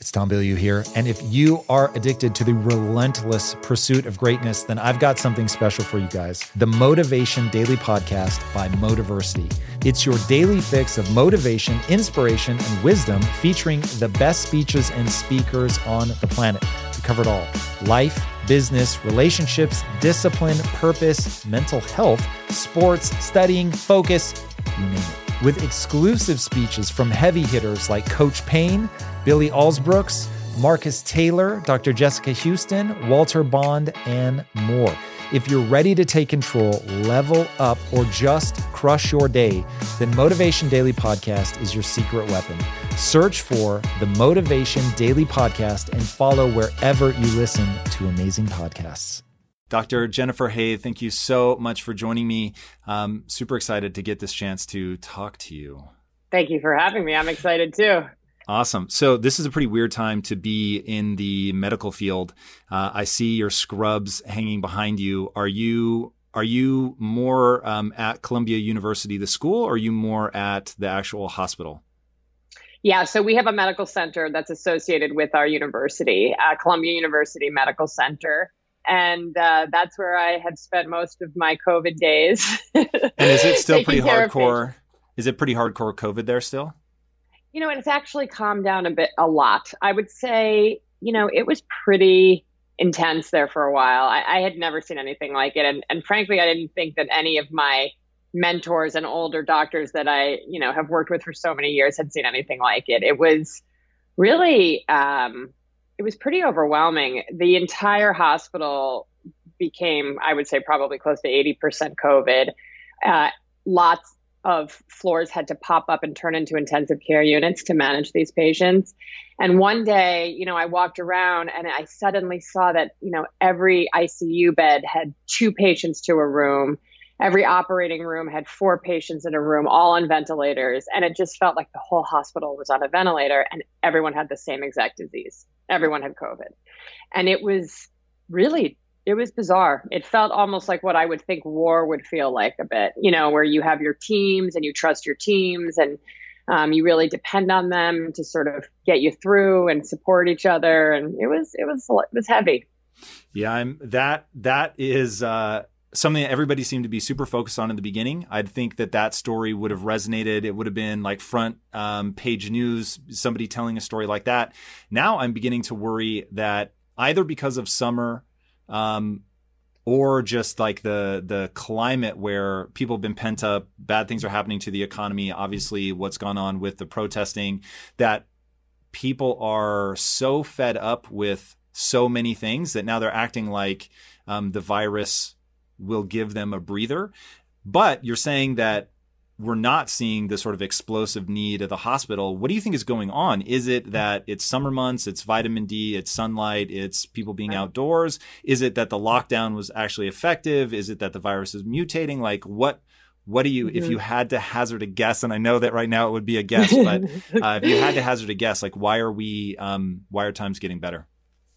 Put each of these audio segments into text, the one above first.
It's Tom Bilyeu here. And if you are addicted to the relentless pursuit of greatness, then I've got something special for you guys. The Motivation Daily Podcast by Motiversity. It's your daily fix of motivation, inspiration, and wisdom featuring the best speeches and speakers on the planet. We cover it all. Life, business, relationships, discipline, purpose, mental health, sports, studying, focus, you name it. With exclusive speeches from heavy hitters like Coach Payne, Billy Alsbrooks, Marcus Taylor, Dr. Jessica Houston, Walter Bond, and more. If you're ready to take control, level up, or just crush your day, then Motivation Daily Podcast is your secret weapon. Search for the Motivation Daily Podcast and follow wherever you listen to amazing podcasts. Dr. Jennifer Hay, thank you so much for joining me. Super excited to get this chance to talk to you. Thank you for having me. I'm excited too. Awesome. So this is a pretty weird time to be in the medical field. I see your scrubs hanging behind you. Are you more at Columbia University, the school, or are you more at the actual hospital? Yeah, so we have a medical center that's associated with our university, Columbia University Medical Center. And that's where I had spent most of my COVID days. And is it still pretty hardcore? Is it pretty hardcore COVID there still? You know, it's actually calmed down a lot. I would say, it was pretty intense there for a while. I had never seen anything like it. And frankly, I didn't think that any of my mentors and older doctors that I, have worked with for so many years had seen anything like it. It was really, it was pretty overwhelming. The entire hospital became, I would say, probably close to 80% COVID. Lots of floors had to pop up and turn into intensive care units to manage these patients. And one day, I walked around and I suddenly saw that, every ICU bed had 2 patients to a room. Every operating room had 4 patients in a room, all on ventilators. And it just felt like the whole hospital was on a ventilator and everyone had the same exact disease. Everyone had COVID. And it was bizarre. It felt almost like what I would think war would feel like a bit, where you have your teams and you trust your teams and you really depend on them to sort of get you through and support each other. And it was heavy. Yeah, that is something that everybody seemed to be super focused on in the beginning. I'd think that story would have resonated. It would have been like front page news, somebody telling a story like that. Now I'm beginning to worry that either because of summer or just like the climate where people have been pent up, bad things are happening to the economy, obviously what's gone on with the protesting, that people are so fed up with so many things that now they're acting like the virus will give them a breather. But you're saying that we're not seeing the sort of explosive need of the hospital. What do you think is going on? Is it that it's summer months, it's vitamin D, it's sunlight, it's people being outdoors? Is it that the lockdown was actually effective? Is it that the virus is mutating? Like what do you, if you had to hazard a guess, and I know that right now it would be a guess, but if you had to hazard a guess, like why are times getting better?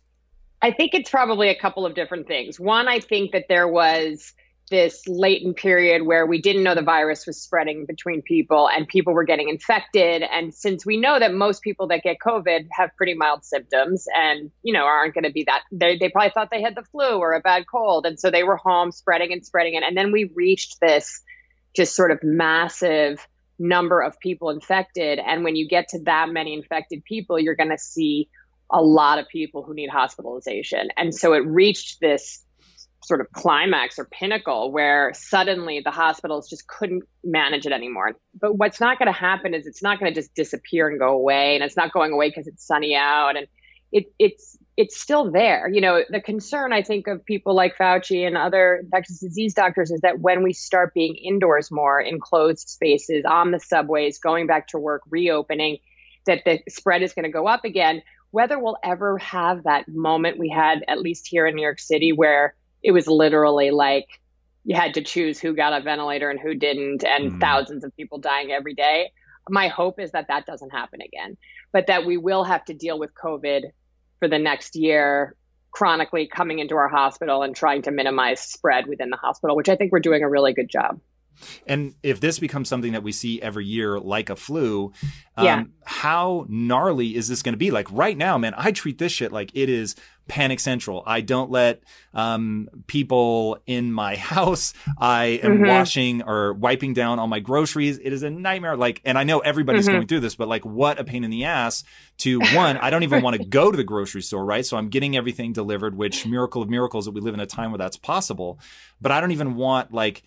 I think it's probably a couple of different things. One, I think that there was this latent period where we didn't know the virus was spreading between people and people were getting infected. And since we know that most people that get COVID have pretty mild symptoms and, aren't going to be that, they probably thought they had the flu or a bad cold. And so they were home spreading it. And then we reached this just sort of massive number of people infected. And when you get to that many infected people, you're going to see a lot of people who need hospitalization. And so it reached this sort of climax or pinnacle where suddenly the hospitals just couldn't manage it anymore. But what's not going to happen is it's not going to just disappear and go away. And it's not going away because it's sunny out. And it's still there. The concern, I think, of people like Fauci and other infectious disease doctors is that when we start being indoors more in closed spaces, on the subways, going back to work, reopening, that the spread is going to go up again. Whether we'll ever have that moment we had, at least here in New York City, where it was literally like you had to choose who got a ventilator and who didn't, and thousands of people dying every day. My hope is that doesn't happen again, but that we will have to deal with COVID for the next year, chronically coming into our hospital and trying to minimize spread within the hospital, which I think we're doing a really good job. And if this becomes something that we see every year, like a flu, Yeah. how gnarly is this going to be? Like right now, man, I treat this shit like it is panic central. I don't let people in my house. I am washing or wiping down all my groceries. It is a nightmare. Like, and I know everybody's going through this, but like, what a pain in the ass to one. I don't even want to go to the grocery store, right? So I'm getting everything delivered, which miracle of miracles that we live in a time where that's possible. But I don't even want like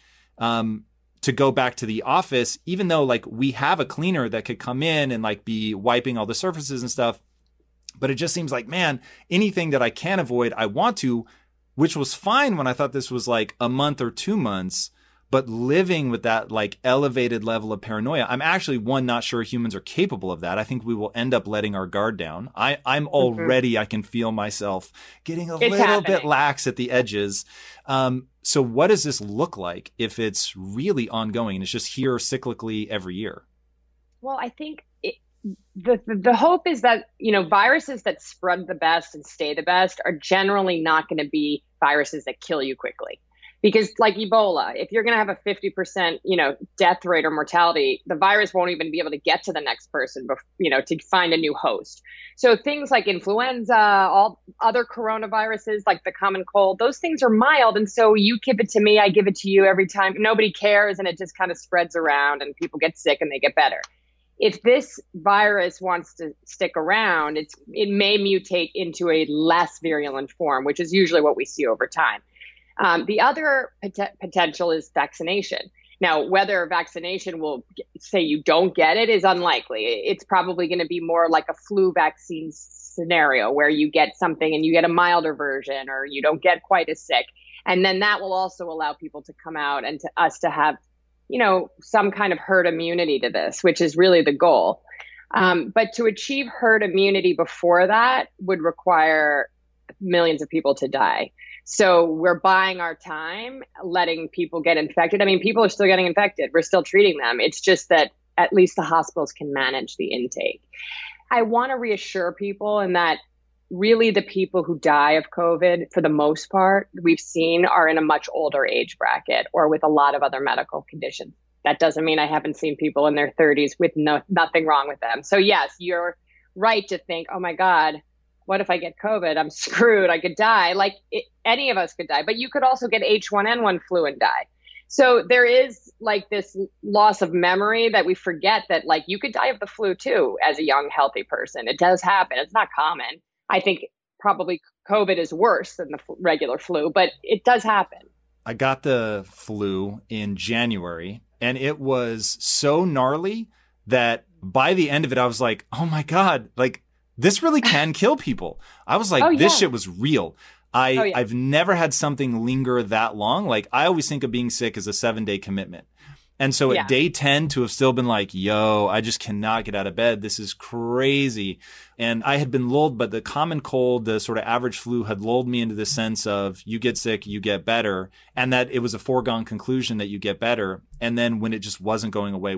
to go back to the office, even though like we have a cleaner that could come in and like be wiping all the surfaces and stuff. But it just seems like, man, anything that I can avoid, I want to, which was fine when I thought this was like a month or 2 months. But living with that like elevated level of paranoia, I'm actually not sure humans are capable of that. I think we will end up letting our guard down. I'm already, I can feel myself getting a little bit lax at the edges. So what does this look like if it's really ongoing and it's just here cyclically every year? Well, I think the hope is that, viruses that spread the best and stay the best are generally not going to be viruses that kill you quickly. Because like Ebola, if you're going to have a 50%, death rate or mortality, the virus won't even be able to get to the next person, to find a new host. So things like influenza, all other coronaviruses, like the common cold, those things are mild. And so you give it to me, I give it to you every time. Nobody cares. And it just kind of spreads around and people get sick and they get better. If this virus wants to stick around, it may mutate into a less virulent form, which is usually what we see over time. The other potential is vaccination. Now, whether vaccination will say you don't get it is unlikely. It's probably going to be more like a flu vaccine scenario where you get something and you get a milder version or you don't get quite as sick. And then that will also allow people to come out and to us to have, some kind of herd immunity to this, which is really the goal. But to achieve herd immunity before that would require millions of people to die. So we're buying our time, letting people get infected. I mean, people are still getting infected. We're still treating them. It's just that at least the hospitals can manage the intake. I want to reassure people in that really the people who die of COVID, for the most part, we've seen are in a much older age bracket or with a lot of other medical conditions. That doesn't mean I haven't seen people in their 30s with nothing wrong with them. So yes, you're right to think, oh my God, what if I get COVID? I'm screwed. I could die. Any of us could die, but you could also get H1N1 flu and die. So there is like this loss of memory that we forget that like you could die of the flu too as a young, healthy person. It does happen. It's not common. I think probably COVID is worse than the regular flu, but it does happen. I got the flu in January and it was so gnarly that by the end of it, I was like, oh my God, like this really can kill people. I was like, this shit was real. I've never had something linger that long. Like I always think of being sick as a 7-day commitment. And so at day 10 to have still been like, yo, I just cannot get out of bed. This is crazy. And I had been lulled, but the common cold, the sort of average flu had lulled me into the sense of you get sick, you get better. And that it was a foregone conclusion that you get better. And then when it just wasn't going away,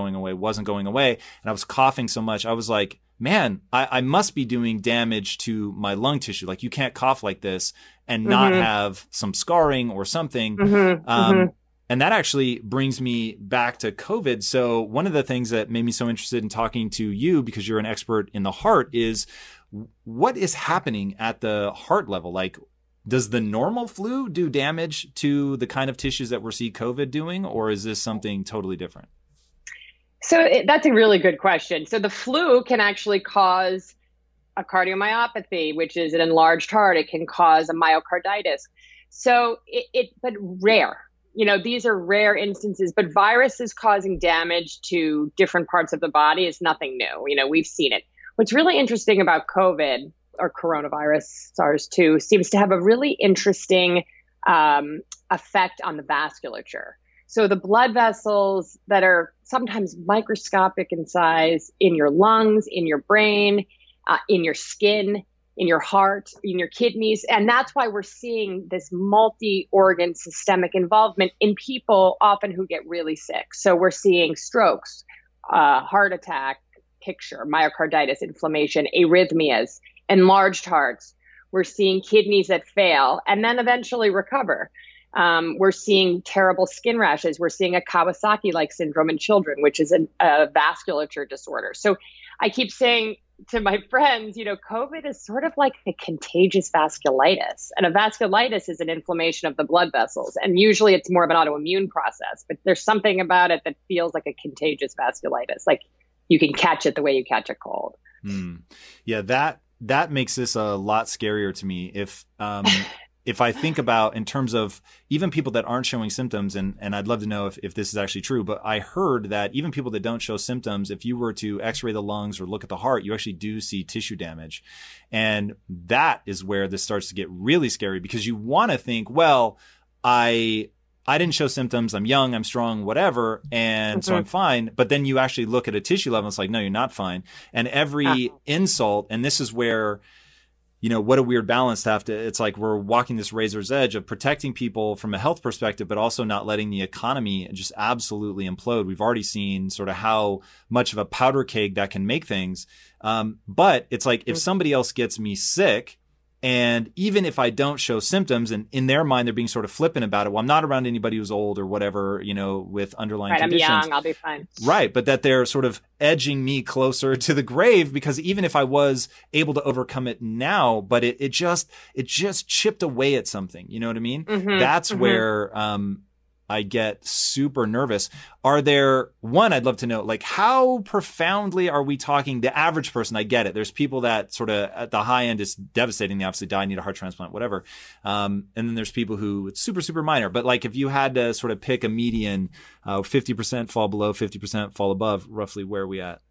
and I was coughing so much, I was like, man, I must be doing damage to my lung tissue. Like you can't cough like this and not have some scarring or something. And that actually brings me back to COVID. So one of the things that made me so interested in talking to you, because you're an expert in the heart, is what is happening at the heart level? Like, does the normal flu do damage to the kind of tissues that we're seeing COVID doing, or is this something totally different? So that's a really good question. So the flu can actually cause a cardiomyopathy, which is an enlarged heart. It can cause a myocarditis. So but rare. These are rare instances, but viruses causing damage to different parts of the body is nothing new. We've seen it. What's really interesting about COVID or coronavirus, SARS-2, seems to have a really interesting effect on the vasculature. So the blood vessels that are sometimes microscopic in size in your lungs, in your brain, in your skin, in your heart, in your kidneys. And that's why we're seeing this multi-organ systemic involvement in people often who get really sick. So we're seeing strokes, heart attack picture, myocarditis, inflammation, arrhythmias, enlarged hearts. We're seeing kidneys that fail and then eventually recover. We're seeing terrible skin rashes. We're seeing a Kawasaki-like syndrome in children, which is a vasculature disorder. So I keep saying to my friends, COVID is sort of like a contagious vasculitis. And a vasculitis is an inflammation of the blood vessels. And usually it's more of an autoimmune process, but there's something about it that feels like a contagious vasculitis. Like you can catch it the way you catch a cold. Yeah, that makes this a lot scarier to me. If I think about in terms of even people that aren't showing symptoms, and I'd love to know if this is actually true, but I heard that even people that don't show symptoms, if you were to x-ray the lungs or look at the heart, you actually do see tissue damage. And that is where this starts to get really scary, because you want to think, well, I didn't show symptoms. I'm young, I'm strong, whatever. And so I'm fine. But then you actually look at a tissue level. It's like, no, you're not fine. And every insult, and this is where, what a weird balance to have to, it's like we're walking this razor's edge of protecting people from a health perspective, but also not letting the economy just absolutely implode. We've already seen sort of how much of a powder keg that can make things. But it's like if somebody else gets me sick, and even if I don't show symptoms, and in their mind, they're being sort of flippant about it. Well, I'm not around anybody who's old or whatever, with underlying conditions. I'm young, I'll be fine. Right. But that they're sort of edging me closer to the grave, because even if I was able to overcome it now, but it just chipped away at something. You know what I mean? That's where, I get super nervous. I'd love to know, like, how profoundly are we talking? The average person, I get it. There's people that sort of at the high end is devastating. They obviously die, need a heart transplant, whatever. And then there's people who it's super, super minor. But like, if you had to sort of pick a median, 50% fall below, 50% fall above, roughly where are we at?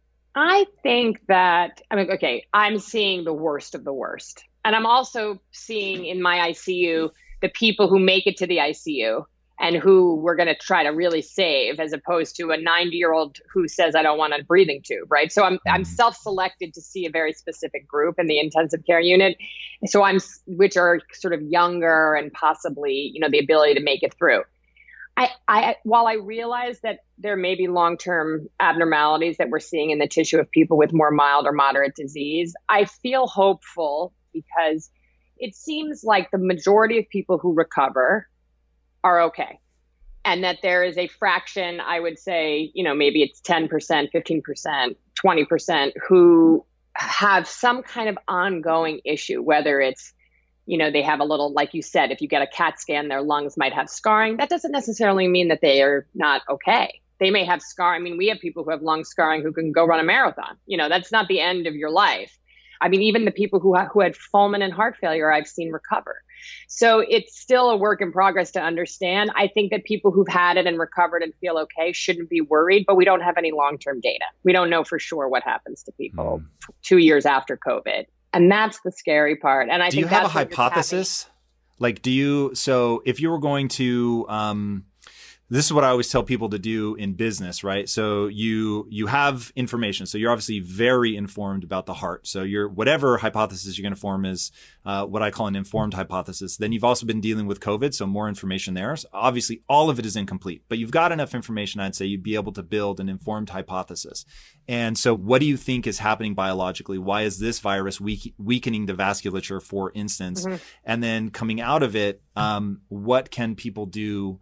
I think that, I'm seeing the worst of the worst. And I'm also seeing in my ICU, the people who make it to the ICU and who we're going to try to really save, as opposed to a 90-year-old who says, I don't want a breathing tube, right? So I'm self-selected to see a very specific group in the intensive care unit. So which are sort of younger and possibly, the ability to make it through. While I realize that there may be long-term abnormalities that we're seeing in the tissue of people with more mild or moderate disease, I feel hopeful, because it seems like the majority of people who recover are okay. And that there is a fraction, I would say, maybe it's 10%, 15%, 20%, who have some kind of ongoing issue, whether it's, they have a little, like you said, if you get a CAT scan, their lungs might have scarring. That doesn't necessarily mean that they are not okay. They may have scarring. I mean, we have people who have lung scarring who can go run a marathon. That's not the end of your life. I mean, even the people who had fulminant heart failure, I've seen recover. So it's still a work in progress to understand. I think that people who've had it and recovered and feel okay shouldn't be worried, but we don't have any long-term data. We don't know for sure what happens to people 2 years after COVID. And that's the scary part. And I think do you have a hypothesis? Like, so if you were going to, this is what I always tell people to do in business, right? So you have information. So you're obviously very informed about the heart. So whatever hypothesis you're going to form is what I call an informed hypothesis. Then you've also been dealing with COVID, so more information there. So obviously, all of it is incomplete, but you've got enough information, I'd say you'd be able to build an informed hypothesis. And so what do you think is happening biologically? Why is this virus weakening the vasculature, for instance? And then coming out of it, what can people do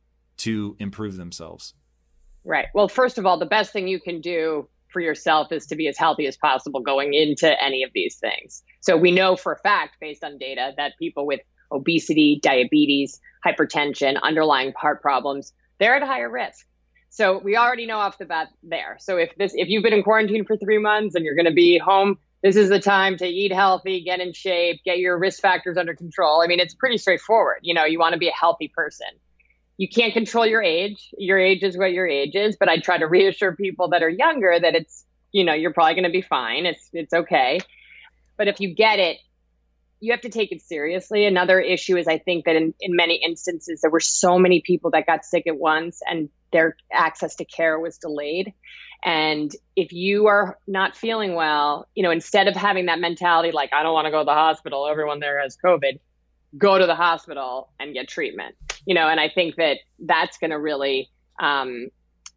to improve themselves? Right. Well, first of all, the best thing you can do for yourself is to be as healthy as possible going into any of these things. So we know for a fact, based on data, that people with obesity, diabetes, hypertension, underlying heart problems, they're at higher risk. So we already know off the bat there. So if you've been in quarantine for 3 months and you're going to be home, this is the time to eat healthy, get in shape, get your risk factors under control. I mean, it's pretty straightforward. You want to be a healthy person. You can't control your age. Your age is what your age is. But I try to reassure people that are younger that it's, you're probably going to be fine. It's okay. But if you get it, you have to take it seriously. Another issue is I think that in many instances, there were so many people that got sick at once and their access to care was delayed. And if you are not feeling well, instead of having that mentality, like, I don't want to go to the hospital, everyone there has COVID, go to the hospital and get treatment. And I think that that's going to really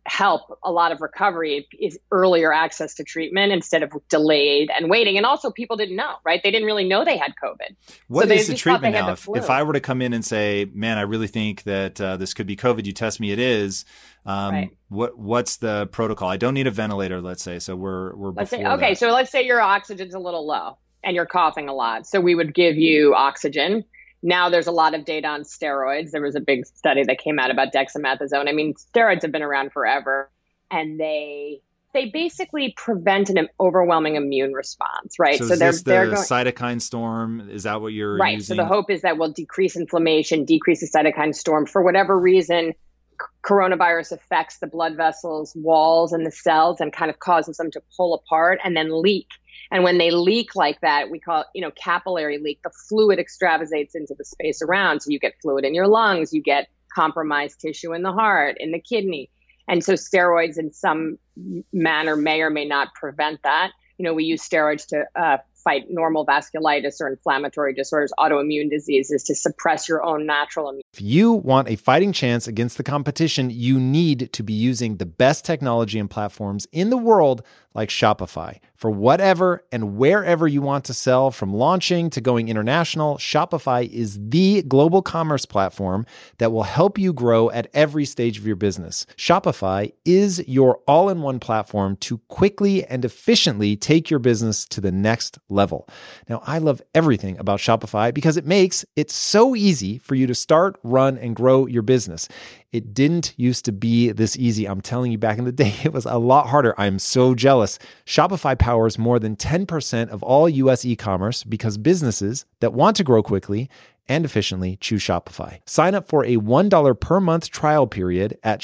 help a lot of recovery is earlier access to treatment instead of delayed and waiting. And also people didn't know, right? They didn't really know they had COVID. What is the treatment now? If I were to come in and say, man, I really think that this could be COVID, you test me, it is. Right. What's the protocol? I don't need a ventilator, let's say. So we're okay. So let's say your oxygen's a little low and you're coughing a lot. So we would give you oxygen. Now there's a lot of data on steroids. There was a big study that came out about dexamethasone. I mean, steroids have been around forever, and they basically prevent an overwhelming immune response, right? So they're going cytokine storm. Is that what you're right? using? So the hope is that we'll decrease inflammation, decrease the cytokine storm. For whatever reason, coronavirus affects the blood vessels, walls, and the cells, and kind of causes them to pull apart and then leak. And when they leak like that, we call it, capillary leak. The fluid extravasates into the space around. So you get fluid in your lungs, you get compromised tissue in the heart, in the kidney. And so steroids in some manner may or may not prevent that. We use steroids to fight normal vasculitis or inflammatory disorders, autoimmune diseases, to suppress your own natural immune. If you want a fighting chance against the competition, you need to be using the best technology and platforms in the world like Shopify. For whatever and wherever you want to sell, from launching to going international, Shopify is the global commerce platform that will help you grow at every stage of your business. Shopify is your all-in-one platform to quickly and efficiently take your business to the next level. Now, I love everything about Shopify because it makes it so easy for you to start, run, and grow your business. It didn't used to be this easy. I'm telling you, back in the day, it was a lot harder. I'm so jealous. Shopify powers more than 10% of all US e-commerce because businesses that want to grow quickly and efficiently choose Shopify. Sign up for a $1 per month trial period at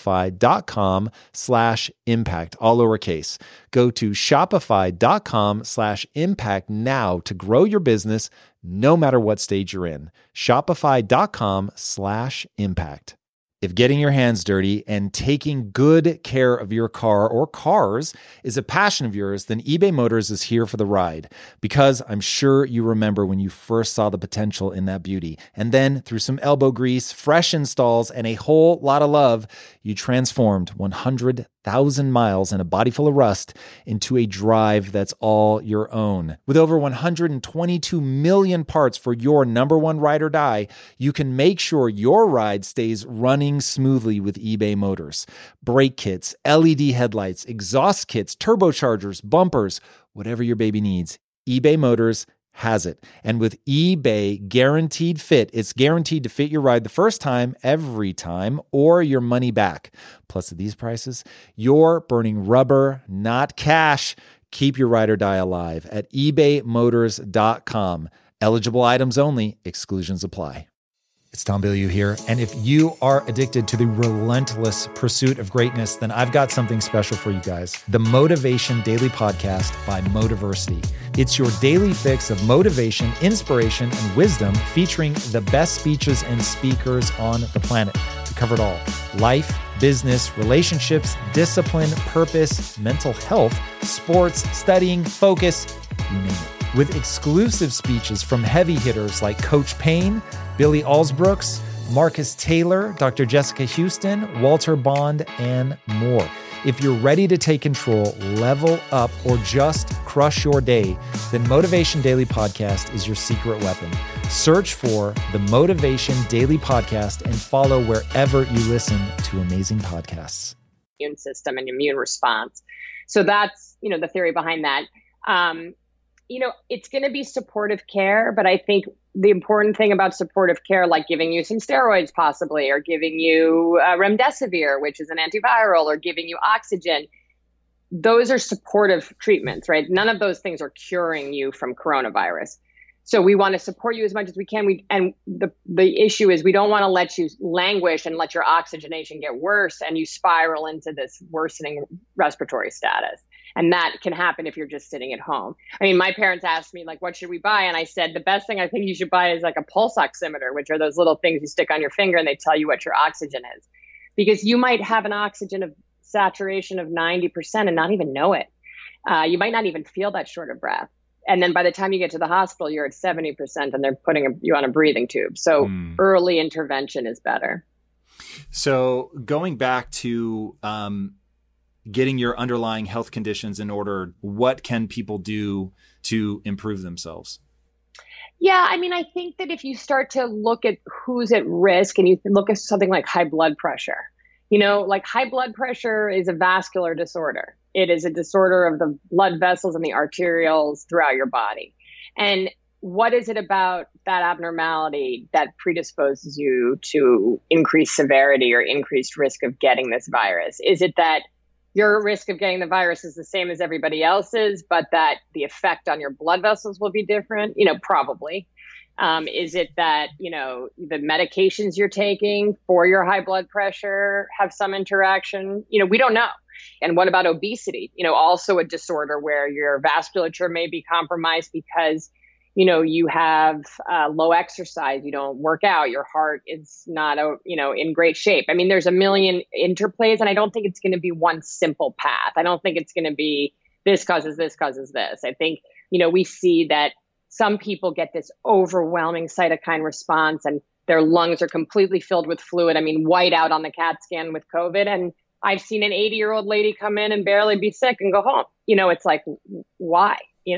shopify.com/impact, all lowercase. Go to shopify.com/impact now to grow your business no matter what stage you're in. Shopify.com/impact. If getting your hands dirty and taking good care of your car or cars is a passion of yours, then eBay Motors is here for the ride. Because I'm sure you remember when you first saw the potential in that beauty. And then through some elbow grease, fresh installs, and a whole lot of love, you transformed 100,000 miles and a body full of rust into a drive that's all your own. With over 122 million parts for your number one ride or die, you can make sure your ride stays running smoothly with eBay Motors. Brake kits, LED headlights, exhaust kits, turbochargers, bumpers, whatever your baby needs, eBay Motors has it. And with eBay Guaranteed Fit, it's guaranteed to fit your ride the first time, every time, or your money back. Plus, at these prices, you're burning rubber, not cash. Keep your ride or die alive at ebaymotors.com. Eligible items only. Exclusions apply. It's Tom Bilyeu here. And if you are addicted to the relentless pursuit of greatness, then I've got something special for you guys. The Motivation Daily Podcast by Motiversity. It's your daily fix of motivation, inspiration, and wisdom, featuring the best speeches and speakers on the planet. We cover it all: life, business, relationships, discipline, purpose, mental health, sports, studying, focus, you name it. With exclusive speeches from heavy hitters like Coach Payne, Billy Alsbrooks, Marcus Taylor, Dr. Jessica Houston, Walter Bond, and more. If you're ready to take control, level up, or just crush your day, then Motivation Daily Podcast is your secret weapon. Search for the Motivation Daily Podcast and follow wherever you listen to amazing podcasts. Immune system and immune response. So that's, the theory behind that. It's going to be supportive care, but I think the important thing about supportive care, like giving you some steroids possibly, or giving you remdesivir, which is an antiviral, or giving you oxygen, those are supportive treatments, right? None of those things are curing you from coronavirus. So we want to support you as much as we can. And the issue is we don't want to let you languish and let your oxygenation get worse and you spiral into this worsening respiratory status. And that can happen if you're just sitting at home. I mean, my parents asked me, what should we buy? And I said, the best thing I think you should buy is like a pulse oximeter, which are those little things you stick on your finger and they tell you what your oxygen is. Because you might have an oxygen of saturation of 90% and not even know it. You might not even feel that short of breath. And then by the time you get to the hospital, you're at 70% and they're putting you on a breathing tube. So early intervention is better. So going back to getting your underlying health conditions in order, what can people do to improve themselves? Yeah, I mean, I think that if you start to look at who's at risk and you look at something like high blood pressure, like high blood pressure is a vascular disorder. It is a disorder of the blood vessels and the arterioles throughout your body. And what is it about that abnormality that predisposes you to increased severity or increased risk of getting this virus? Is it that your risk of getting the virus is the same as everybody else's, but that the effect on your blood vessels will be different? Probably. Is it that, the medications you're taking for your high blood pressure have some interaction? We don't know. And what about obesity? Also a disorder where your vasculature may be compromised because you have low exercise, you don't work out, your heart is not, in great shape. I mean, there's a million interplays, and I don't think it's going to be one simple path. I don't think it's going to be this causes this causes this. I think, we see that some people get this overwhelming cytokine response and their lungs are completely filled with fluid. I mean, white out on the CAT scan with COVID. And I've seen an 80-year-old lady come in and barely be sick and go home. It's like, why?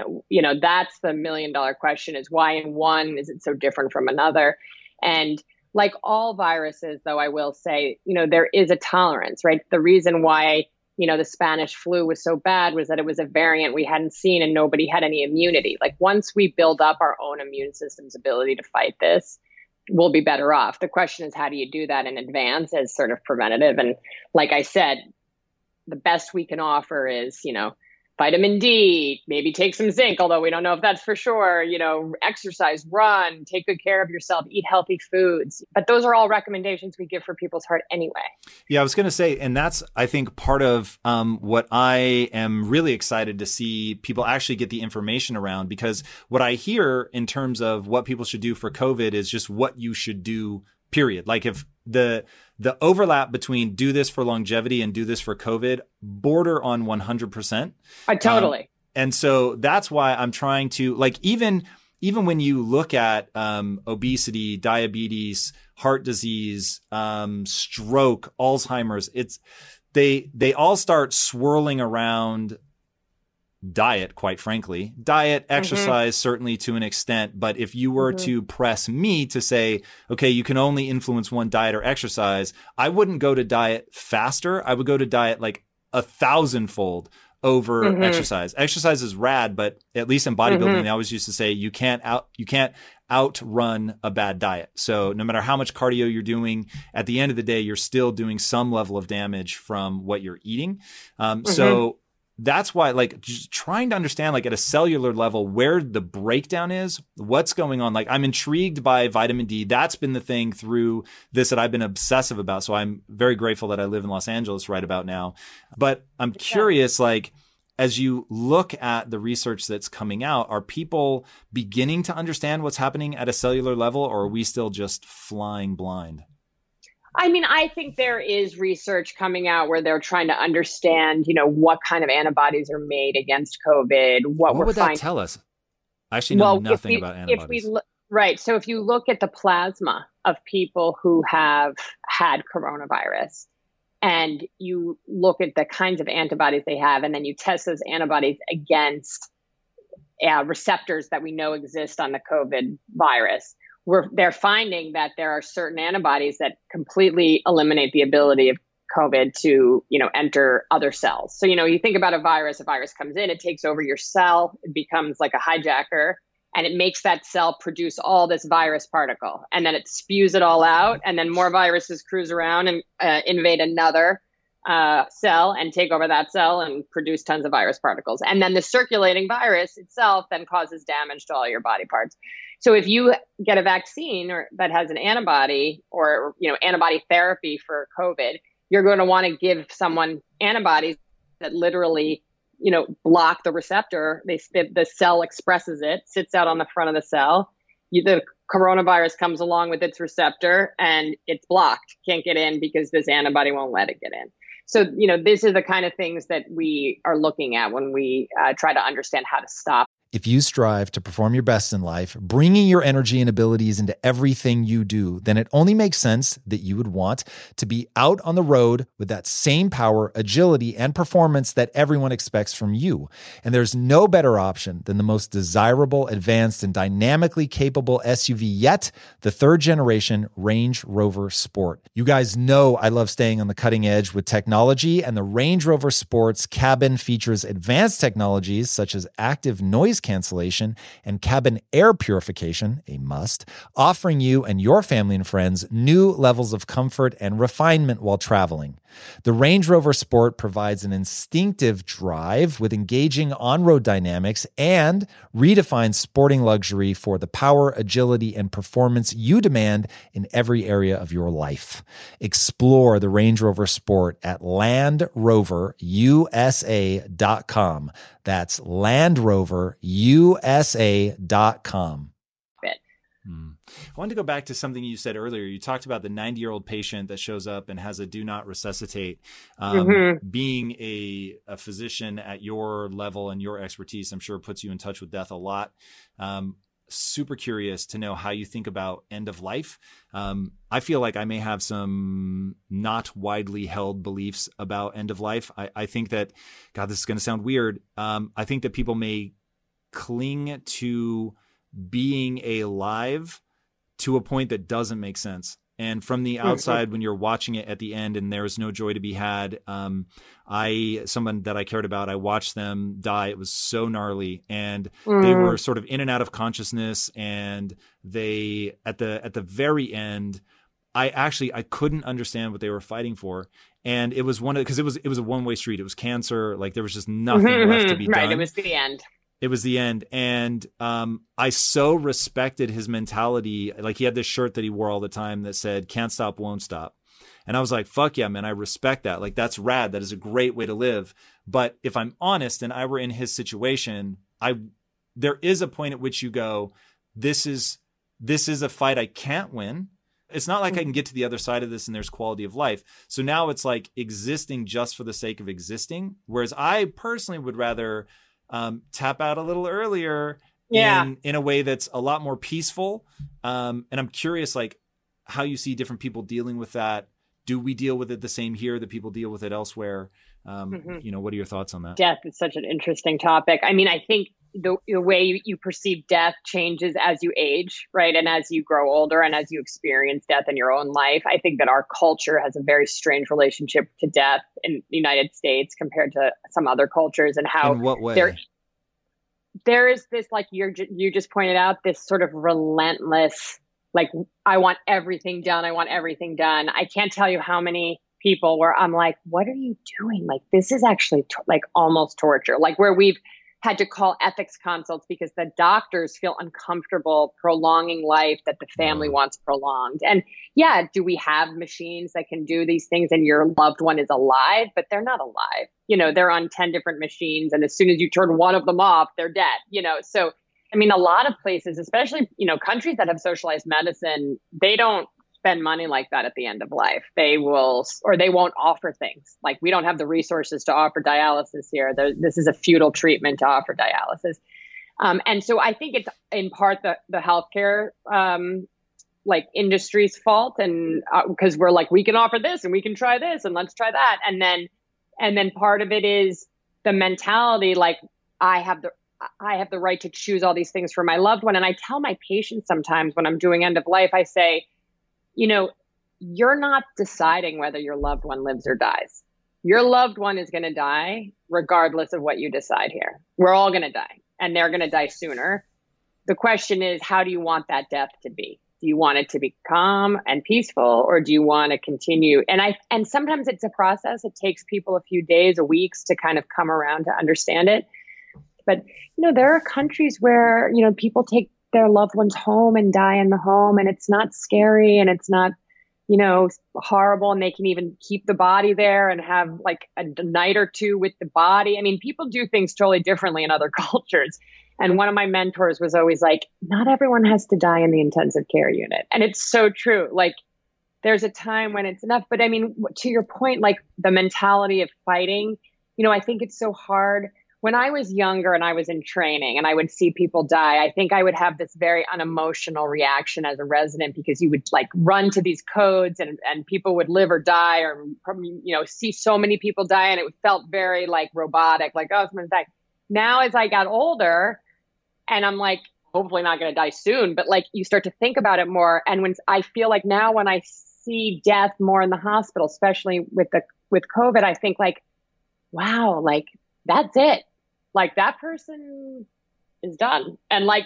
That's the $1 million question, is why in one is it so different from another? And like all viruses, though, I will say, there is a tolerance, right? The reason why, the Spanish flu was so bad was that it was a variant we hadn't seen and nobody had any immunity. Like once we build up our own immune system's ability to fight this, we'll be better off. The question is, how do you do that in advance as sort of preventative? And like I said, the best we can offer is, vitamin D, maybe take some zinc, although we don't know if that's for sure, exercise, run, take good care of yourself, eat healthy foods. But those are all recommendations we give for people's heart anyway. Yeah, I was going to say, and that's, I think, part of what I am really excited to see people actually get the information around, because what I hear in terms of what people should do for COVID is just what you should do, period. Like if the overlap between do this for longevity and do this for COVID border on 100%. Totally. And so that's why I'm trying to, like, even when you look at obesity, diabetes, heart disease, stroke, Alzheimer's, they all start swirling around diet, quite frankly. Diet, exercise, certainly to an extent. But if you were to press me to say, okay, you can only influence one diet or exercise, I wouldn't go to diet faster. I would go to diet like 1,000-fold over exercise. Exercise is rad, but at least in bodybuilding, they always used to say you can't outrun a bad diet. So no matter how much cardio you're doing, at the end of the day, you're still doing some level of damage from what you're eating. So that's why, like, just trying to understand, like, at a cellular level, where the breakdown is, what's going on. Like, I'm intrigued by vitamin D. That's been the thing through this that I've been obsessive about. So I'm very grateful that I live in Los Angeles right about now. But I'm curious, like, as you look at the research that's coming out, are people beginning to understand what's happening at a cellular level, or are we still just flying blind? I mean, I think there is research coming out where they're trying to understand, what kind of antibodies are made against COVID. What would that tell us? I actually know nothing about antibodies. Right. So if you look at the plasma of people who have had coronavirus and you look at the kinds of antibodies they have, and then you test those antibodies against receptors that we know exist on the COVID virus, they're finding that there are certain antibodies that completely eliminate the ability of COVID to, enter other cells. So, you think about a virus comes in, it takes over your cell, it becomes like a hijacker, and it makes that cell produce all this virus particle. And then it spews it all out, and then more viruses cruise around and invade another cell and take over that cell and produce tons of virus particles. And then the circulating virus itself then causes damage to all your body parts. So if you get a vaccine that has an antibody or, antibody therapy for COVID, you're going to want to give someone antibodies that literally, block the receptor. The cell expresses it, sits out on the front of the cell. The coronavirus comes along with its receptor and it's blocked, can't get in because this antibody won't let it get in. So, these are the kind of things that we are looking at when we try to understand how to stop. If you strive to perform your best in life, bringing your energy and abilities into everything you do, then it only makes sense that you would want to be out on the road with that same power, agility, and performance that everyone expects from you. And there's no better option than the most desirable, advanced, and dynamically capable SUV yet, the third generation Range Rover Sport. You guys know I love staying on the cutting edge with technology, and the Range Rover Sport's cabin features advanced technologies such as active noise cancellation and cabin air purification, a must, offering you and your family and friends new levels of comfort and refinement while traveling. The Range Rover Sport provides an instinctive drive with engaging on-road dynamics and redefines sporting luxury for the power, agility, and performance you demand in every area of your life. Explore the Range Rover Sport at LandRoverUSA.com. That's LandRoverUSA.com. I wanted to go back to something you said earlier. You talked about the 90-year-old patient that shows up and has a do not resuscitate. Being a physician at your level and your expertise, I'm sure puts you in touch with death a lot. Super curious to know how you think about end of life. I feel like I may have some not widely held beliefs about end of life. I think that, God, this is going to sound weird. I think that people may cling to being alive to a point that doesn't make sense. And from the outside, when you're watching it at the end and there's no joy to be had, someone that I cared about, I watched them die. It was so gnarly, and they were sort of in and out of consciousness. And they, at the very end, I couldn't understand what they were fighting for. And it was because it was a one-way street. It was cancer. Like there was just nothing left to be done. Right. It was the end. It was the end. And I so respected his mentality. Like he had this shirt that he wore all the time that said, "Can't stop, won't stop." And I was like, fuck yeah, man, I respect that. Like that's rad. That is a great way to live. But if I'm honest and I were in his situation, there is a point at which you go, this is a fight I can't win. It's not like I can get to the other side of this and there's quality of life. So now it's like existing just for the sake of existing. Whereas I personally would rather tap out a little earlier in a way that's a lot more peaceful. And I'm curious, like how you see different people dealing with that. Do we deal with it the same here that people deal with it elsewhere? What are your thoughts on that? Death is such an interesting topic. I mean, I think the way you perceive death changes as you age, right? And as you grow older and as you experience death in your own life. I think that our culture has a very strange relationship to death in the United States compared to some other cultures, and how in what way? There is this, like you just pointed out, this sort of relentless, like, I want everything done. I want everything done. I can't tell you how many people where I'm like, what are you doing? Like, this is actually like almost torture, like where we've had to call ethics consults because the doctors feel uncomfortable prolonging life that the family wants prolonged. And yeah, do we have machines that can do these things and your loved one is alive, but they're not alive. They're on 10 different machines. And as soon as you turn one of them off, they're dead, So, I mean, a lot of places, especially, countries that have socialized medicine, they don't spend money like that at the end of life. They will, or they won't offer things. Like, we don't have the resources to offer dialysis here. This is a futile treatment to offer dialysis. And so I think it's in part the healthcare industry's fault. And because we're like, we can offer this and we can try this and let's try that. And then part of it is the mentality, like, I have the right to choose all these things for my loved one. And I tell my patients sometimes when I'm doing end of life, I say, you're not deciding whether your loved one lives or dies. Your loved one is going to die regardless of what you decide here. We're all going to die, and they're going to die sooner. The question is, how do you want that death to be? Do you want it to be calm and peaceful, or do you want to continue? And sometimes it's a process. It takes people a few days or weeks to kind of come around to understand it. But, there are countries where, people take their loved ones home and die in the home, and it's not scary and it's not, horrible. And they can even keep the body there and have like a night or two with the body. I mean, people do things totally differently in other cultures. And one of my mentors was always like, not everyone has to die in the intensive care unit. And it's so true. Like, there's a time when it's enough. But I mean, to your point, like the mentality of fighting, I think it's so hard when I was younger and I was in training and I would see people die, I think I would have this very unemotional reaction as a resident, because you would like run to these codes and people would live or die, or, see so many people die. And it felt very like robotic, like, oh, someone's died. Now, as I got older and I'm like, hopefully not going to die soon, but like you start to think about it more. And when I feel like now when I see death more in the hospital, especially with COVID, I think like, wow, like that's it. Like that person is done. And like,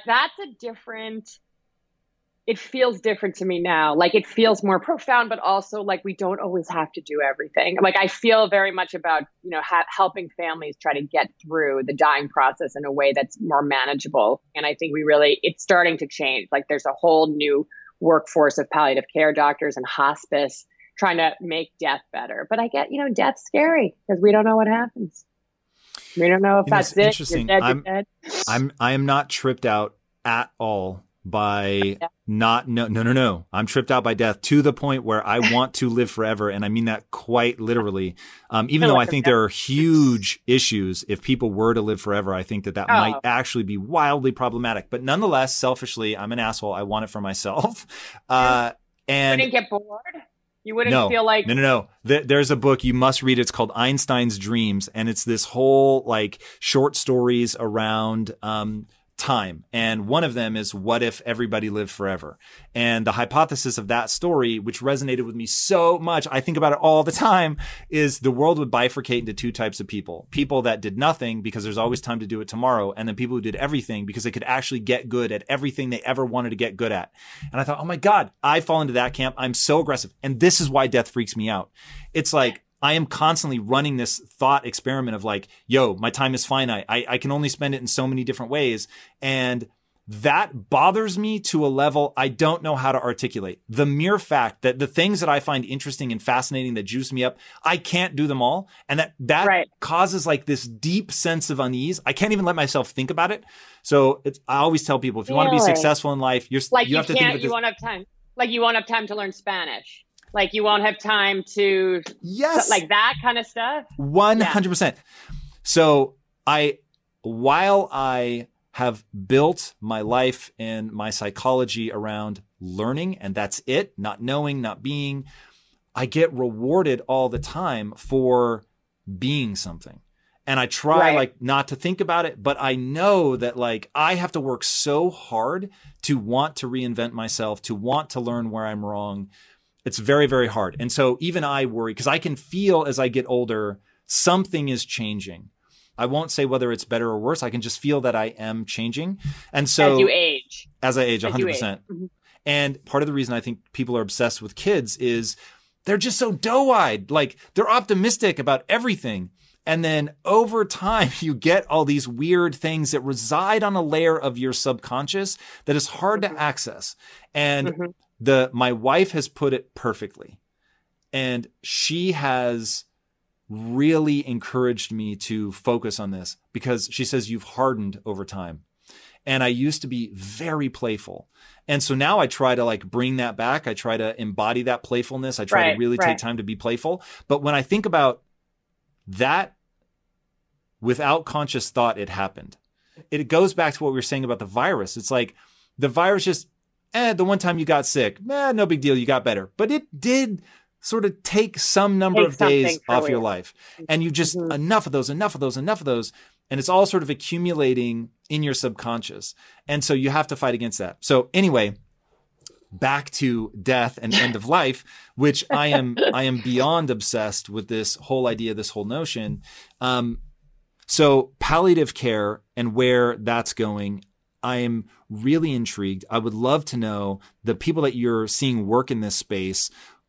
it feels different to me now. Like it feels more profound, but also like we don't always have to do everything. Like I feel very much about, helping families try to get through the dying process in a way that's more manageable. And I think it's starting to change. Like there's a whole new workforce of palliative care doctors and hospice trying to make death better. But I get, death's scary because we don't know what happens. We don't know if that's it. Interesting. You're dead. I am not tripped out at all by no. I'm tripped out by death to the point where I want to live forever. And I mean that quite literally. Even though I think there are huge issues if people were to live forever, I think that might actually be wildly problematic. But nonetheless, selfishly, I'm an asshole. I want it for myself. And you wouldn't get bored? You wouldn't feel like... No. There's a book you must read. It's called Einstein's Dreams. And it's this whole like short stories around time. And one of them is, what if everybody lived forever? And the hypothesis of that story, which resonated with me so much, I think about it all the time, is the world would bifurcate into two types of people. People that did nothing because there's always time to do it tomorrow. And then people who did everything because they could actually get good at everything they ever wanted to get good at. And I thought, oh my God, I fall into that camp. I'm so aggressive. And this is why death freaks me out. It's like, I am constantly running this thought experiment of like, yo, my time is finite. I can only spend it in so many different ways. And that bothers me to a level I don't know how to articulate. The mere fact that the things that I find interesting and fascinating that juice me up, I can't do them all. And that right. causes like this deep sense of unease. I can't even let myself think about it. So I always tell people, if you want to be successful in life, you have to think of it. You won't have time. Like you won't have time to learn Spanish. Like you won't have time to, like that kind of stuff. 100%. Yeah. So while I have built my life and my psychology around learning, and that's it, not knowing, not being, I get rewarded all the time for being something. And I try like not to think about it, but I know that like I have to work so hard to want to reinvent myself, to want to learn where I'm wrong. It's very, very hard. And so even I worry because I can feel as I get older, something is changing. I won't say whether it's better or worse. I can just feel that I am changing. And so as you age, as I age, 100%. Mm-hmm. And part of the reason I think people are obsessed with kids is they're just so doe-eyed. Like they're optimistic about everything. And then over time, you get all these weird things that reside on a layer of your subconscious that is hard to access. And my wife has put it perfectly. And she has really encouraged me to focus on this because she says you've hardened over time. And I used to be very playful. And so now I try to like bring that back. I try to embody that playfulness. I try to really take time to be playful. But when I think about that, without conscious thought, it happened. It goes back to what we were saying about the virus. It's like the virus just, the one time you got sick, no big deal, you got better. But it did sort of take some number of days off your life. And you just, enough of those. And it's all sort of accumulating in your subconscious. And so you have to fight against that. So anyway, back to death and end of life, which I am beyond obsessed with this whole idea, this whole notion. So palliative care and where that's going, I am really intrigued. I would love to know the people that you're seeing work in this space.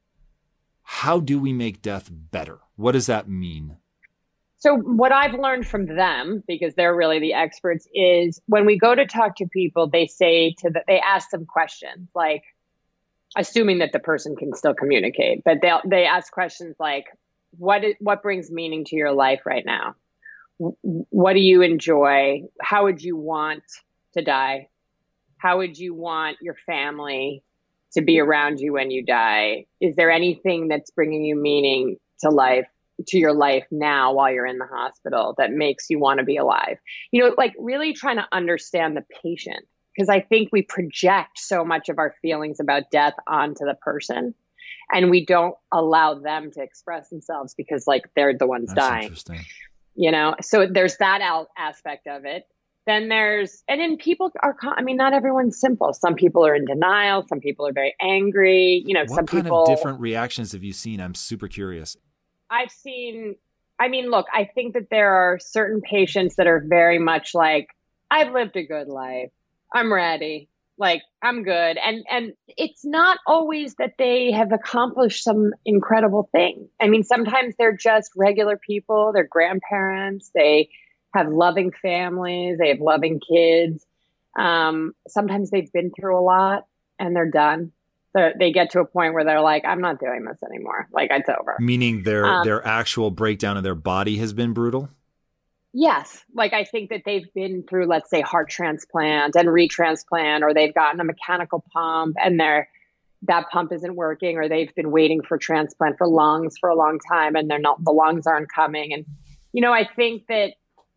How do we make death better? What does that mean? So what I've learned from them, because they're really the experts, is when we go to talk to people, they they ask them questions, like assuming that the person can still communicate, but they ask questions like, what brings meaning to your life right now? What do you enjoy? How would you want to die? How would you want your family to be around you when you die? Is there anything that's bringing you meaning to life to your life now while you're in the hospital that makes you want to be alive? You know, like really trying to understand the patient, because I think we project so much of our feelings about death onto the person, and we don't allow them to express themselves because like they're the ones That's dying. interesting. You know, so there's that aspect of it. Then people are, I mean, not everyone's simple. Some people are in denial. Some people are very angry. You know, What kind of different reactions have you seen? I'm super curious. I've seen, I mean, look, I think that there are certain patients that are very much like, I've lived a good life. I'm ready. Like, I'm good. And it's not always that they have accomplished some incredible thing. I mean, sometimes they're just regular people. They're grandparents. They have loving families. They have loving kids. Sometimes they've been through a lot and they're done. They get to a point where they're like, I'm not doing this anymore. Like, it's over. Meaning their actual breakdown of their body has been brutal? Yes. Like, I think that they've been through, let's say, heart transplant and retransplant, or they've gotten a mechanical pump and that pump isn't working, or they've been waiting for transplant for lungs for a long time and the lungs aren't coming. And, you know, I think that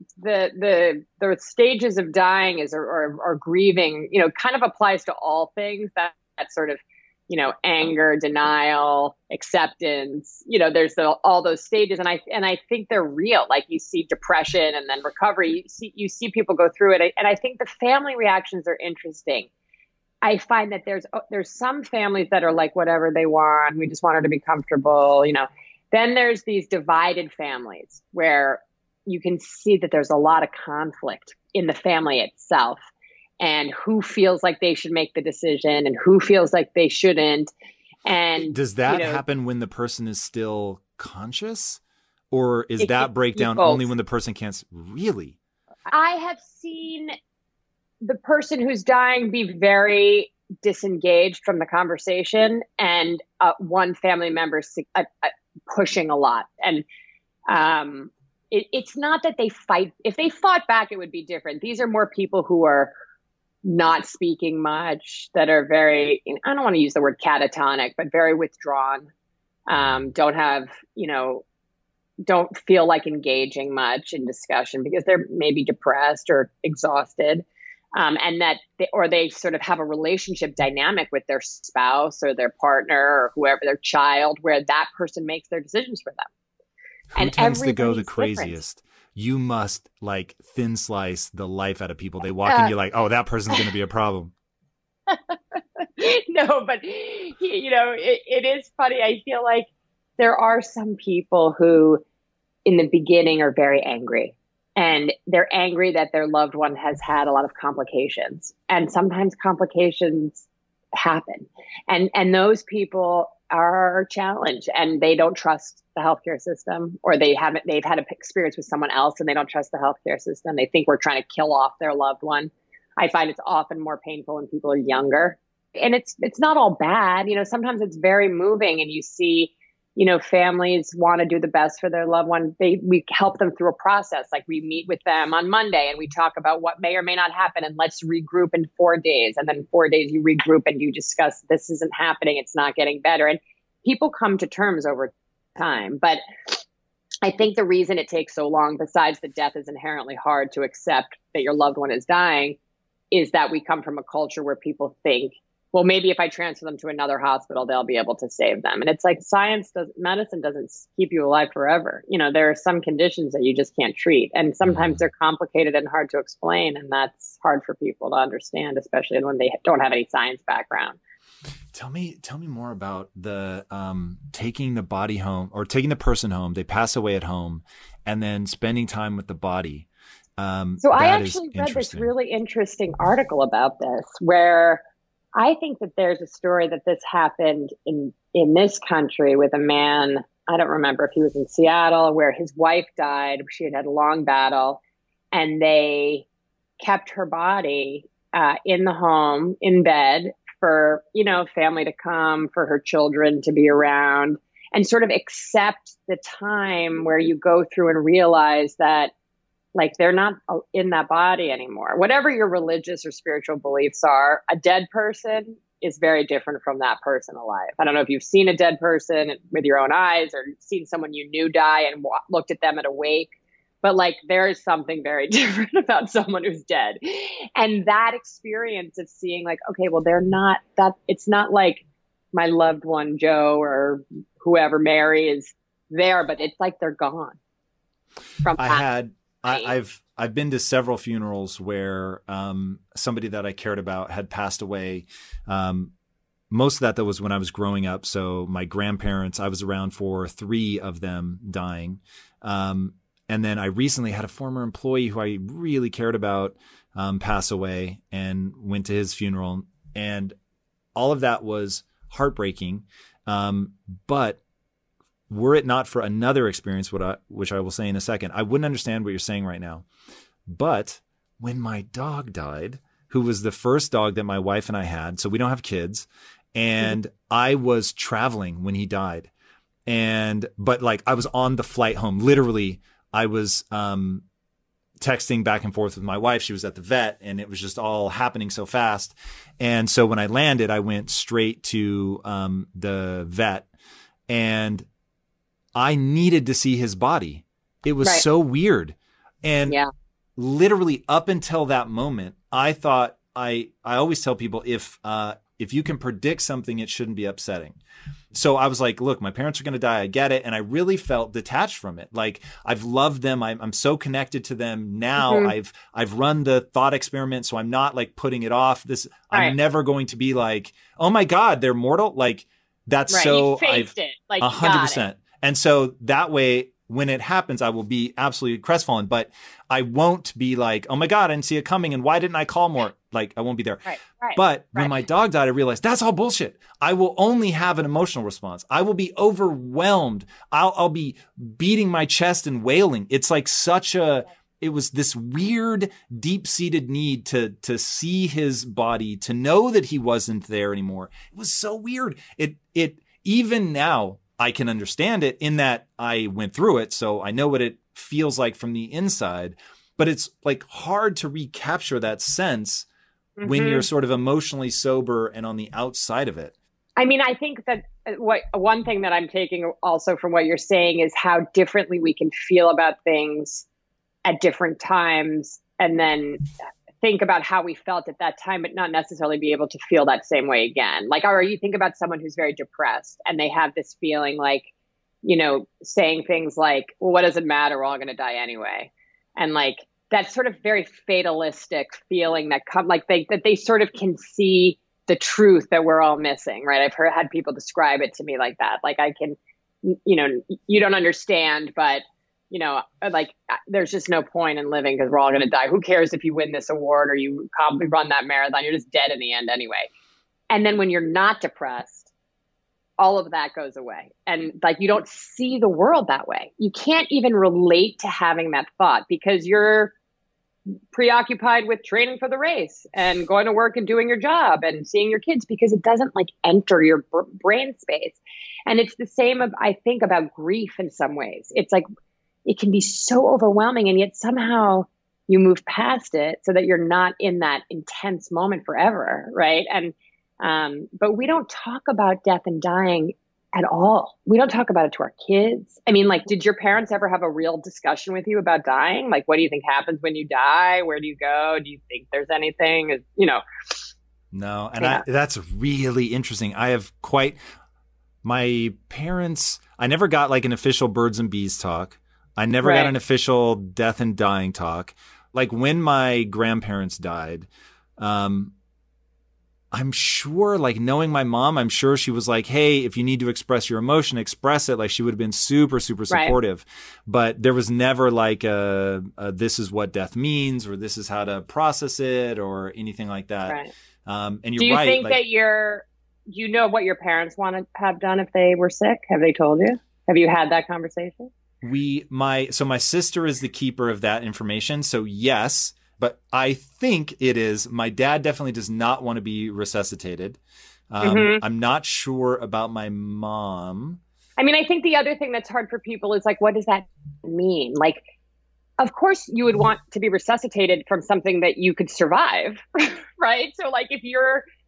the stages of dying or grieving, you know, kind of applies to all things, that sort of, you know, anger, denial, acceptance, you know, there's all those stages. And I think they're real. Like, you see depression and then recovery, you see people go through it. And I think the family reactions are interesting. I find that there's some families that are like, whatever they want, we just want her to be comfortable, you know. Then there's these divided families where you can see that there's a lot of conflict in the family itself, and who feels like they should make the decision and who feels like they shouldn't. And does that happen when the person is still conscious, or is that breakdown only when the person can't? Really? I have seen the person who's dying be very disengaged from the conversation, and one family member pushing a lot. And it's not that they fight. If they fought back, it would be different. These are more people who are not speaking much, that are very, I don't want to use the word catatonic, but very withdrawn, don't have, you know, don't feel like engaging much in discussion because they're maybe depressed or exhausted. And they sort of have a relationship dynamic with their spouse or their partner or whoever, their child, where that person makes their decisions for them. Who tends to go the craziest? Different. You must like thin slice the life out of people. They walk in, you're like, oh, that person's going to be a problem. No, but you know, it is funny. I feel like there are some people who in the beginning are very angry, and they're angry that their loved one has had a lot of complications, and sometimes complications happen. And those people are challenged, and they don't trust the healthcare system, or they've had an experience with someone else and they don't trust the healthcare system. They think we're trying to kill off their loved one. I find it's often more painful when people are younger, and it's not all bad. You know, sometimes it's very moving, and you see, you know, families want to do the best for their loved one. We help them through a process. Like, we meet with them on Monday and we talk about what may or may not happen, and let's regroup in 4 days. And then in 4 days you regroup and you discuss, this isn't happening, it's not getting better. And people come to terms over time. But I think the reason it takes so long, besides that death is inherently hard to accept that your loved one is dying, is that we come from a culture where people think, well, maybe if I transfer them to another hospital, they'll be able to save them. And it's like, medicine doesn't keep you alive forever. You know, there are some conditions that you just can't treat. And sometimes they're complicated and hard to explain. And that's hard for people to understand, especially when they don't have any science background. Tell me more about the taking the body home, or taking the person home. They pass away at home, and then spending time with the body. So I actually read this really interesting article about this, where I think that there's a story that this happened in this country with a man. I don't remember if he was in Seattle, where his wife died. She had a long battle, and they kept her body in the home, in bed, for, you know, family to come, for her children to be around, and sort of accept the time where you go through and realize that, like, they're not in that body anymore. Whatever your religious or spiritual beliefs are, a dead person is very different from that person alive. I don't know if you've seen a dead person with your own eyes or seen someone you knew die and looked at them at a wake, but like there is something very different about someone who's dead. And that experience of seeing like, okay, well, they're not that, it's not like my loved one, Joe, or whoever, Mary, is there, but it's like they're gone. I've been to several funerals where somebody that I cared about had passed away. Most of that was when I was growing up. So my grandparents, I was around for 3 of them dying. And then I recently had a former employee who I really cared about pass away, and went to his funeral. And all of that was heartbreaking. But were it not for another experience, which I will say in a second, I wouldn't understand what you're saying right now. But when my dog died, who was the first dog that my wife and I had, so we don't have kids, and I was traveling when he died. But like I was on the flight home. Literally, I was texting back and forth with my wife. She was at the vet, and it was just all happening so fast. And so when I landed, I went straight to the vet, and I needed to see his body. It was so weird. And literally up until that moment, I thought, I always tell people, if you can predict something, it shouldn't be upsetting. So I was like, look, my parents are going to die. I get it. And I really felt detached from it. Like I've loved them. I'm so connected to them now. I've run the thought experiment. So I'm not like putting it off. I'm never going to be like, oh my God, they're mortal. Like that's so you faced it. Like 100%. And so that way, when it happens, I will be absolutely crestfallen, but I won't be like, oh my God, I didn't see it coming. And why didn't I call more? Like I won't be there. But when my dog died, I realized that's all bullshit. I will only have an emotional response. I will be overwhelmed. I'll be beating my chest and wailing. It's like it was this weird, deep-seated need to see his body, to know that he wasn't there anymore. It was so weird. It even now, I can understand it in that I went through it. So I know what it feels like from the inside, but it's like hard to recapture that sense when you're sort of emotionally sober and on the outside of it. I mean, I think that one thing that I'm taking also from what you're saying is how differently we can feel about things at different times, and then think about how we felt at that time, but not necessarily be able to feel that same way again. Like, or you think about someone who's very depressed and they have this feeling like, you know, saying things like, well, what does it matter? We're all going to die anyway. And like, that sort of very fatalistic feeling that that they sort of can see the truth that we're all missing, right? I've had people describe it to me like that. Like I can, you know, you don't understand, but you know, like there's just no point in living because we're all going to die. Who cares if you win this award or you run that marathon? You're just dead in the end anyway. And then when you're not depressed, all of that goes away. And like, you don't see the world that way. You can't even relate to having that thought because you're preoccupied with training for the race and going to work and doing your job and seeing your kids because it doesn't like enter your brain space. And it's the same, I think, about grief in some ways. It's like, it can be so overwhelming, and yet somehow you move past it so that you're not in that intense moment forever, right? And but we don't talk about death and dying at all. We don't talk about it to our kids. I mean, like, did your parents ever have a real discussion with you about dying? Like, what do you think happens when you die? Where do you go? Do you think there's anything? You know? No, and that's really interesting. My parents, I never got like an official birds and bees talk. I never got an official death and dying talk. Like when my grandparents died, I'm sure, like knowing my mom, I'm sure she was like, hey, if you need to express your emotion, express it. Like she would have been super, super supportive. But there was never like this is what death means or this is how to process it or anything like that. Right. And you're right. Do you think that do you know what your parents want to have done if they were sick? Have they told you? Have you had that conversation? My sister is the keeper of that information. So yes, but I think it is. My dad definitely does not want to be resuscitated. I'm not sure about my mom. I mean, I think the other thing that's hard for people is like, what does that mean? Like, of course you would want to be resuscitated from something that you could survive, right? So like if you're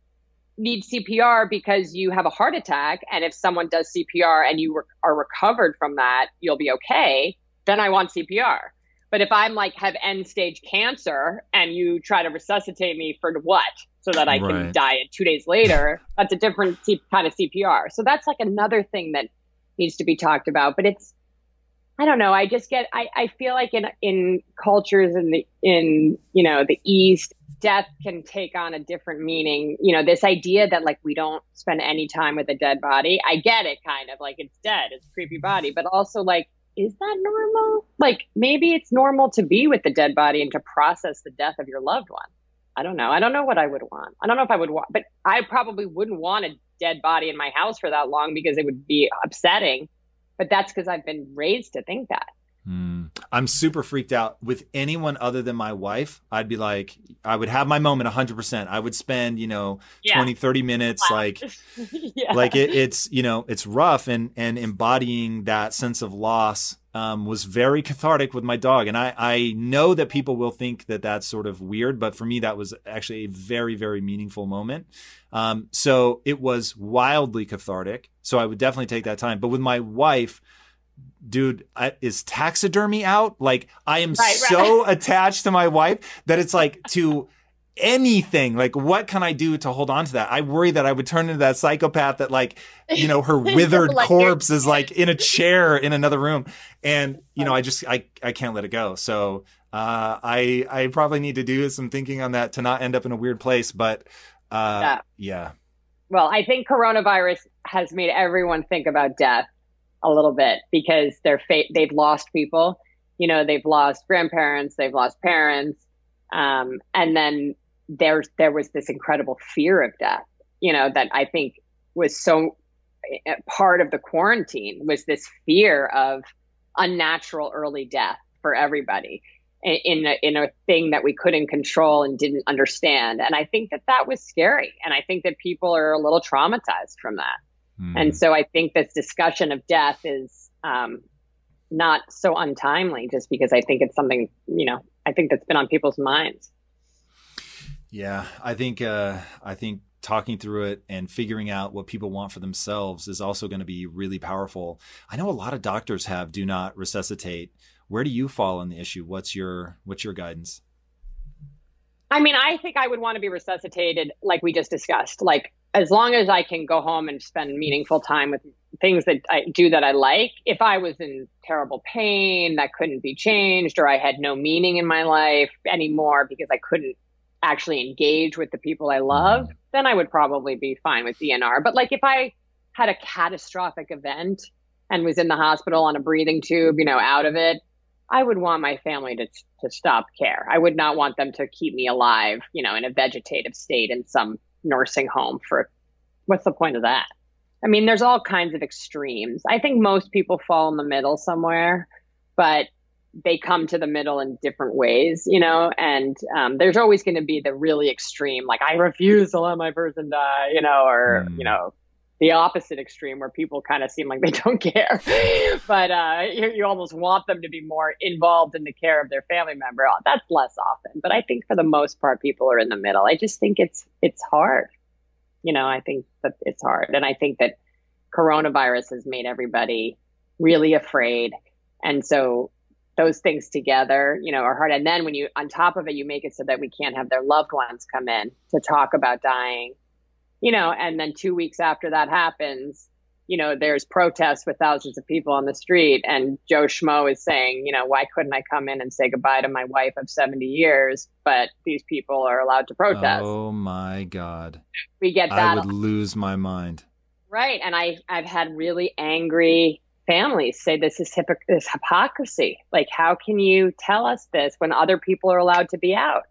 need CPR because you have a heart attack. And if someone does CPR and you are recovered from that, you'll be okay. Then I want CPR. But if I'm like have end stage cancer and you try to resuscitate me for what? So that I can die 2 days later, that's a different kind of CPR. So that's like another thing that needs to be talked about. But I don't know. I feel like in cultures in the East, death can take on a different meaning. This idea that like we don't spend any time with a dead body. I get it, kind of like it's dead, it's a creepy body, but also like, is that normal? Like maybe it's normal to be with the dead body and to process the death of your loved one. I don't know. I don't know what I would want. I don't know if I would want, but I probably wouldn't want a dead body in my house for that long because it would be upsetting. But that's because I've been raised to think that. I'm super freaked out with anyone other than my wife. I'd be like, I would have my moment 100%. I would spend, 20, 30 minutes, like, like it's, it's rough and embodying that sense of loss was very cathartic with my dog. And I know that people will think that that's sort of weird, but for me, that was actually a very, very meaningful moment. So it was wildly cathartic. So I would definitely take that time. But with my wife, dude, is taxidermy out? Like I am so attached to my wife that it's like to anything, like what can I do to hold on to that? I worry that I would turn into that psychopath that like, her withered corpse is like in a chair in another room. And, I can't let it go. So I probably need to do some thinking on that to not end up in a weird place. But yeah. Well, I think coronavirus has made everyone think about death a little bit because they've lost people, they've lost grandparents, they've lost parents. And then there was this incredible fear of death, that I think was so part of the quarantine was this fear of unnatural early death for everybody in a thing that we couldn't control and didn't understand. And I think that was scary. And I think that people are a little traumatized from that. And so I think this discussion of death is not so untimely just because I think it's something, I think that's been on people's minds. Yeah, I think talking through it and figuring out what people want for themselves is also going to be really powerful. I know a lot of doctors have do not resuscitate. Where do you fall on the issue? What's your guidance? I mean, I think I would want to be resuscitated like we just discussed, like as long as I can go home and spend meaningful time with things that I do that I like. If I was in terrible pain that couldn't be changed, or I had no meaning in my life anymore because I couldn't actually engage with the people I love, then I would probably be fine with DNR. But like if I had a catastrophic event and was in the hospital on a breathing tube, out of it, I would want my family to stop care. I would not want them to keep me alive, in a vegetative state in some nursing home what's the point of that? I mean, there's all kinds of extremes. I think most people fall in the middle somewhere, but they come to the middle in different ways, and there's always going to be the really extreme, like I refuse to let my person die, or, the opposite extreme where people kind of seem like they don't care, but you almost want them to be more involved in the care of their family member. That's less often, but I think for the most part, people are in the middle. I just think it's hard. I think that it's hard. And I think that coronavirus has made everybody really afraid. And so those things together, are hard. And then when on top of it, you make it so that we can't have their loved ones come in to talk about dying. And then 2 weeks after that happens, there's protests with thousands of people on the street. And Joe Schmo is saying, why couldn't I come in and say goodbye to my wife of 70 years? But these people are allowed to protest. Oh, my God. We get that. I would lose my mind. Right. And I've had really angry families say this is this hypocrisy. Like, how can you tell us this when other people are allowed to be out?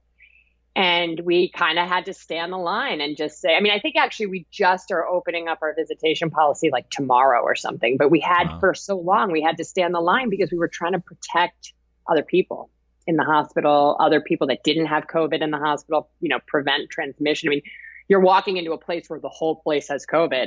And we kind of had to stay on the line and just say, I think actually we just are opening up our visitation policy like tomorrow or something. But we had for so long, we had to stay on the line because we were trying to protect other people in the hospital, other people that didn't have COVID in the hospital, prevent transmission. You're walking into a place where the whole place has COVID.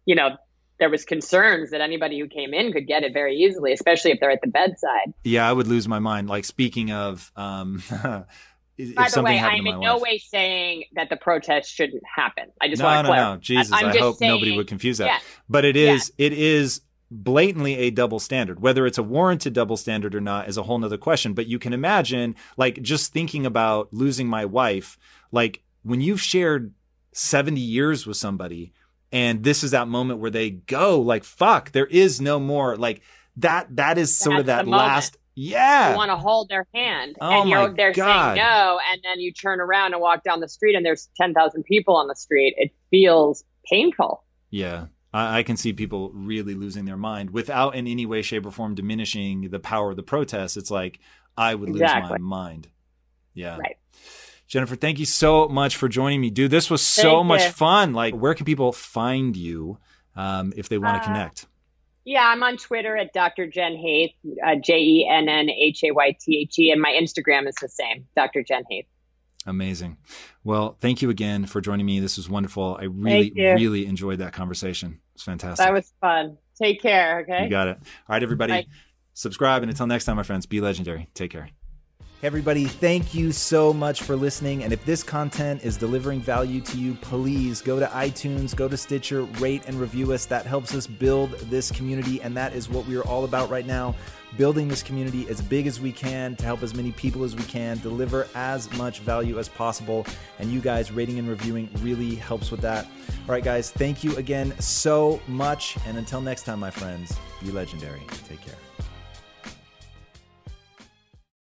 There was concerns that anybody who came in could get it very easily, especially if they're at the bedside. Yeah, I would lose my mind. Like speaking of By if the something way, happened I'm to in my no wife. way saying that the protest shouldn't happen. I just No, want to clarify. no. Jesus, I'm I just hope saying, nobody would confuse that. Yeah. But it is blatantly a double standard. Whether it's a warranted double standard or not is a whole nother question. But you can imagine, like, just thinking about losing my wife, like when you've shared 70 years with somebody and this is that moment where they go like, fuck, there is no more, like that is sort That's of that the moment. last. Yeah. You want to hold their hand, Oh and they're God. saying no, and then you turn around and walk down the street, and there's 10,000 people on the street. It feels painful. Yeah. I can see people really losing their mind without in any way, shape, or form diminishing the power of the protest. It's like, I would lose my mind. Yeah. Right. Jennifer, thank you so much for joining me. Dude, this was so much fun. Like, where can people find you if they want to connect? Yeah, I'm on Twitter at Dr. Jen Hayth, JENNHAYTHE, and my Instagram is the same, Dr. Jen Hayth. Amazing. Well, thank you again for joining me. This was wonderful. I really enjoyed that conversation. It's fantastic. That was fun. Take care, okay? You got it. All right, everybody. Bye. Subscribe, and until next time, my friends, be legendary. Take care. Hey everybody, thank you so much for listening. And if this content is delivering value to you, please go to iTunes, go to Stitcher, rate and review us. That helps us build this community. And that is what we are all about right now. Building this community as big as we can to help as many people as we can, deliver as much value as possible. And you guys rating and reviewing really helps with that. All right, guys, thank you again so much. And until next time, my friends, be legendary. Take care.